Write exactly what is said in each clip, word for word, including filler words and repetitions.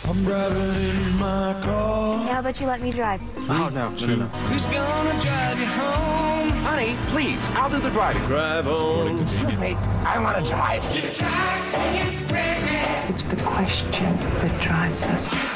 I'm driving in my car. How about you let me drive? Oh, no, no, no, no. Who's gonna drive you home? Honey, please, I'll do the driving. Drive on. Excuse me, I want to drive. It's the question that drives us.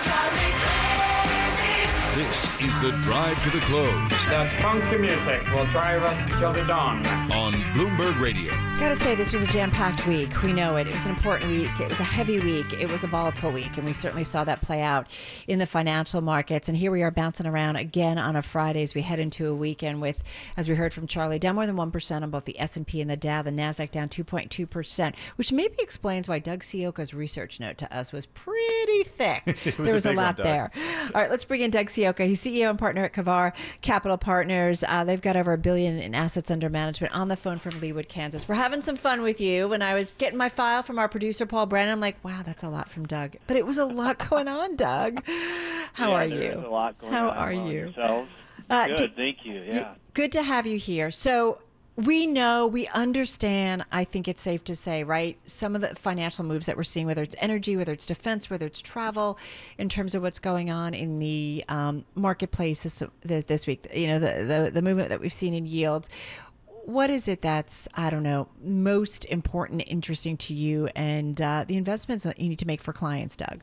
This is the Drive to the Close That funky music will drive us till the dawn. on Bloomberg Radio. Gotta say, this was a jam-packed week. We know it. It was an important week. It was a heavy week. It was a volatile week, and we certainly saw that play out in the financial markets. And here we are bouncing around again on a Friday as we head into a weekend with, as we heard from Charlie, down more than one percent on both the S and P and the Dow. The NASDAQ down two point two percent, which maybe explains why Doug Sioka's research note to us was pretty thick. was there was a a, big lot one, Doug. there. All right, let's bring in Doug Sioka. He's C E O and partner at Kavar Capital Partners. Uh, they've got over a billion in assets under management. On the phone from Leawood, Kansas. We're having some fun with you. When I was getting my file from our producer, Paul Brennan, I'm like, wow, that's a lot from Doug. But it was a lot going on, Doug. How yeah, are there you? is a lot going How on are among you? Yourselves. Uh, Good, do- thank you. Yeah. Good to have you here. So we know, we understand, I think it's safe to say, right, some of the financial moves that we're seeing, whether it's energy, whether it's defense, whether it's travel, in terms of what's going on in the um, marketplace this, this week, you know, the, the, the movement that we've seen in yields. What is it that's, I don't know, most important, interesting to you, and uh, the investments that you need to make for clients, Doug?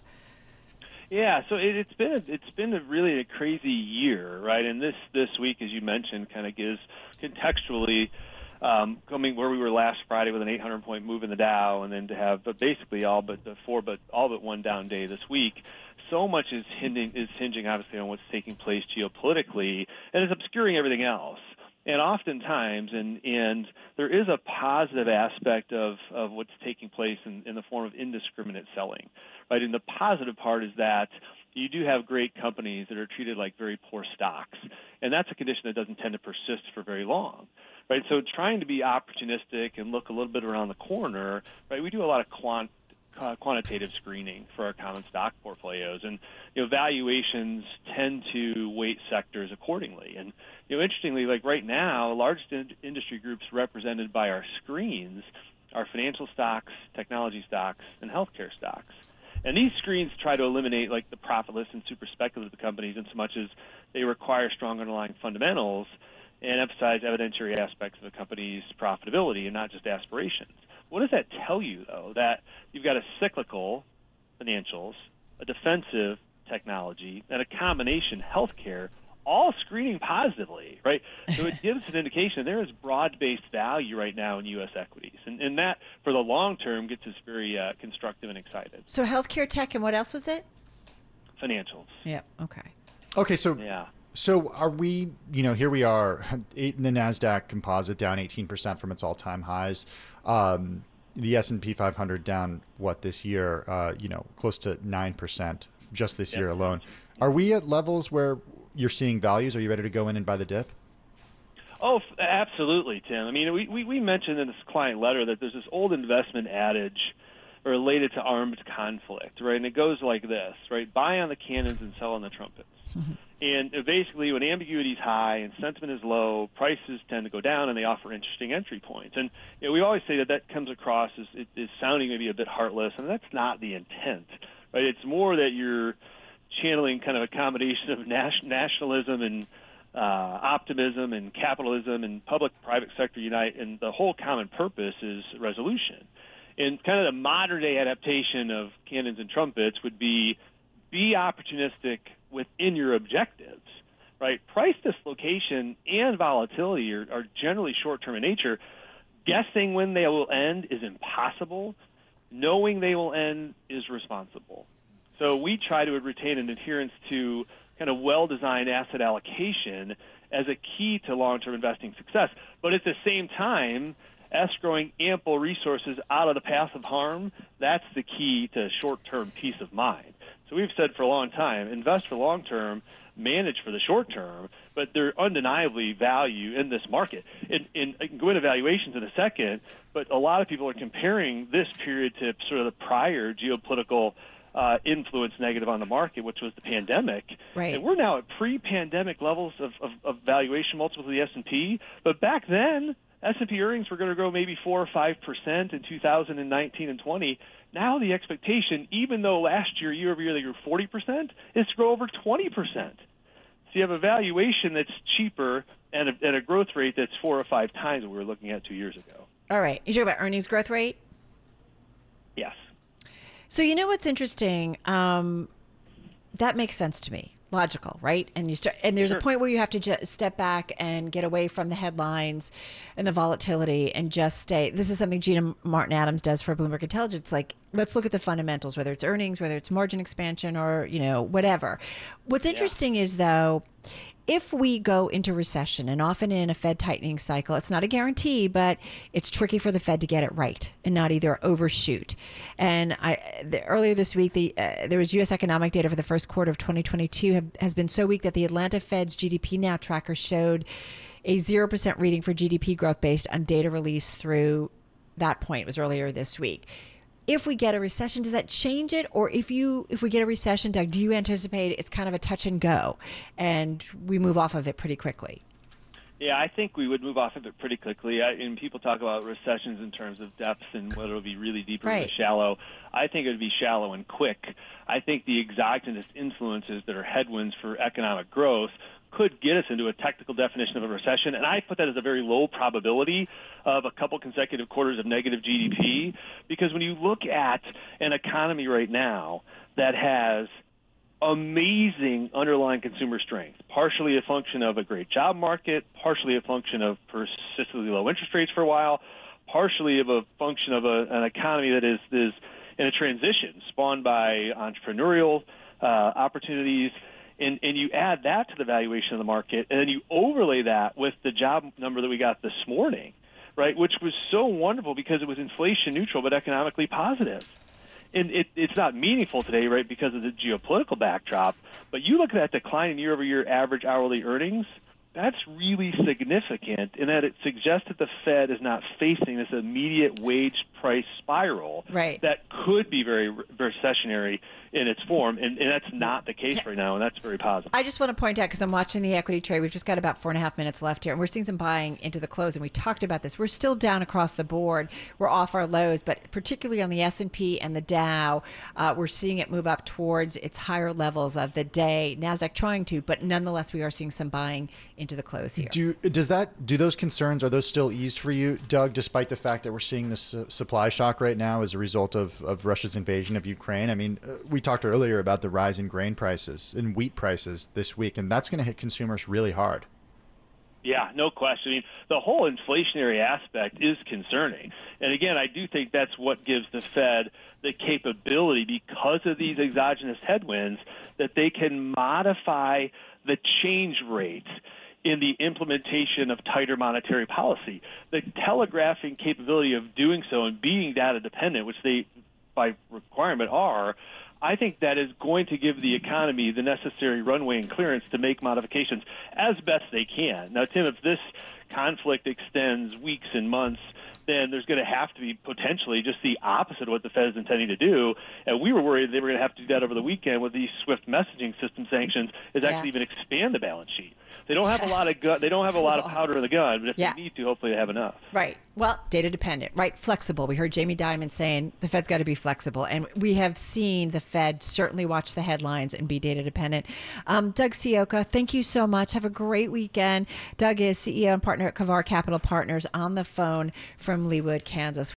Yeah, so it, it's been a, it's been a really a crazy year, right? And this this week, as you mentioned, kind of gives contextually um, coming where we were last Friday with an eight hundred point move in the Dow, and then to have but basically all but the four but all but one down day this week. So much is hinging is hinging obviously on what's taking place geopolitically, and it's obscuring everything else. And oftentimes, and and there is a positive aspect of, of what's taking place in, in the form of indiscriminate selling, right? And the positive part is that you do have great companies that are treated like very poor stocks, and that's a condition that doesn't tend to persist for very long, right? So trying to be opportunistic and look a little bit around the corner, right? We do a lot of quant. Uh, quantitative screening for our common stock portfolios, and you know valuations tend to weight sectors accordingly. And you know, interestingly, like right now, large in- industry groups represented by our screens are financial stocks, technology stocks, and healthcare stocks. And these screens try to eliminate like the profitless and super speculative companies, in so much as they require strong underlying fundamentals and emphasize evidentiary aspects of a company's profitability and not just aspirations. What does that tell you, though? That you've got a cyclical financials, a defensive technology, and a combination healthcare, all screening positively, right? So it gives an indication there is broad-based value right now in U S equities. And, and that, for the long term, gets us very uh, constructive and excited. So healthcare, tech, and what else was it? Financials. Yeah, okay. Okay, so Yeah. so are we, you know, here we are, eight, the NASDAQ composite down eighteen percent from its all-time highs. Um, the S and P five hundred down, what, this year, uh, you know, close to nine percent just this Yep. year alone. Are we at levels where you're seeing values? Are you ready to go in and buy the dip? Oh, f- absolutely, Tim. I mean, we, we, we mentioned in this client letter that there's this old investment adage related to armed conflict, right? And it goes like this, right? Buy on the cannons and sell on the trumpets. Mm-hmm. And uh, basically, when ambiguity is high and sentiment is low, prices tend to go down, and they offer interesting entry points. And you know, we always say that that comes across as, it, as sounding maybe a bit heartless, and that's not the intent, right? It's more that you're channeling kind of a combination of nas- nationalism and uh, optimism and capitalism and public-private sector unite, and the whole common purpose is resolution. And kind of the modern-day adaptation of cannons and trumpets would be be opportunistic within your objectives, right? Price dislocation and volatility are, are generally short-term in nature. Guessing when they will end is impossible. Knowing they will end is responsible. So we try to retain an adherence to kind of well-designed asset allocation as a key to long-term investing success. But at the same time, escrowing ample resources out of the path of harm, that's the key to short-term peace of mind. So we've said for a long time, invest for long-term, manage for the short term, but there undeniably value in this market. And, and I can go into valuations in a second, but a lot of people are comparing this period to sort of the prior geopolitical uh, influence negative on the market, which was the pandemic. Right. And we're now at pre-pandemic levels of, of, of valuation multiples of the S and P, but back then, S and P earnings were going to grow maybe four or five percent in two thousand nineteen and twenty. Now the expectation, even though last year, year over year, they grew forty percent, is to grow over twenty percent. So you have a valuation that's cheaper and a, and a growth rate that's four or five times what we were looking at two years ago. All right. You talk about earnings growth rate? Yes. So you know what's interesting? Um, that makes sense to me. Logical, right? And you start, and there's Sure. a point where you have to just step back and get away from the headlines and the volatility and just stay. This is something Gina Martin Adams does for Bloomberg Intelligence. Like, let's look at the fundamentals, whether it's earnings, whether it's margin expansion, or you know whatever. What's interesting is though, if we go into recession, and often in a Fed tightening cycle, it's not a guarantee, but it's tricky for the Fed to get it right and not either overshoot. And I, the, earlier this week, the, uh, there was U S economic data for the first quarter of twenty twenty-two have, has been so weak that the Atlanta Fed's G D P Now tracker showed a zero percent reading for G D P growth based on data released through that point. It was earlier this week. If we get a recession, does that change it? Or if you if we get a recession, Doug, do you anticipate it's kind of a touch and go and we move off of it pretty quickly? Yeah, I think we would move off of it pretty quickly. I, and people talk about recessions in terms of depth and whether it'll be really deep or Right. really shallow. I think it would be shallow and quick. I think the exogenous influences that are headwinds for economic growth could get us into a technical definition of a recession, and I put that as a very low probability of a couple consecutive quarters of negative G D P, because when you look at an economy right now that has amazing underlying consumer strength, partially a function of a great job market, partially a function of persistently low interest rates for a while, partially of a function of a, an economy that is, is in a transition spawned by entrepreneurial uh, opportunities, and, and you add that to the valuation of the market, and then you overlay that with the job number that we got this morning, right, which was so wonderful because it was inflation neutral but economically positive. And it, it's not meaningful today, right, because of the geopolitical backdrop, but you look at that decline in year-over-year average hourly earnings, that's really significant in that it suggests that the Fed is not facing this immediate wage price spiral Right. that could be very re- recessionary in its form, and, and that's not the case right now, and that's very positive. I just want to point out, because I'm watching the equity trade, we've just got about four and a half minutes left here, and we're seeing some buying into the close, and we talked about this. We're still down across the board. We're off our lows, but particularly on the S and P and the Dow, uh, we're seeing it move up towards its higher levels of the day. NASDAQ trying to, but nonetheless, we are seeing some buying into the close here. Do does that do those concerns, are those still eased for you, Doug, despite the fact that we're seeing this uh, supply shock right now as a result of, of Russia's invasion of Ukraine? I mean, uh, we talked earlier about the rise in grain prices and wheat prices this week, and that's going to hit consumers really hard. Yeah, no question. I mean, the whole inflationary aspect is concerning. And again, I do think that's what gives the Fed the capability, because of these exogenous headwinds, that they can modify the change rate in the implementation of tighter monetary policy. The telegraphing capability of doing so and being data dependent, which they by requirement are, I think that is going to give the economy the necessary runway and clearance to make modifications as best they can. Now, Tim, if this conflict extends weeks and months, then there's going to have to be potentially just the opposite of what the Fed is intending to do. And we were worried they were going to have to do that over the weekend with these SWIFT messaging system sanctions, is actually Yeah. even expand the balance sheet. They don't have a lot of gu- they don't have a lot of powder in the gun, but if Yeah. they need to, hopefully they have enough. Right. Well, data dependent, right? Flexible. We heard Jamie Dimon saying the Fed's got to be flexible. And we have seen the Fed certainly watch the headlines and be data dependent. Um, Doug Sioka, thank you so much. Have a great weekend. Doug is C E O and partner at Kavar Capital Partners on the phone from Leawood, Kansas.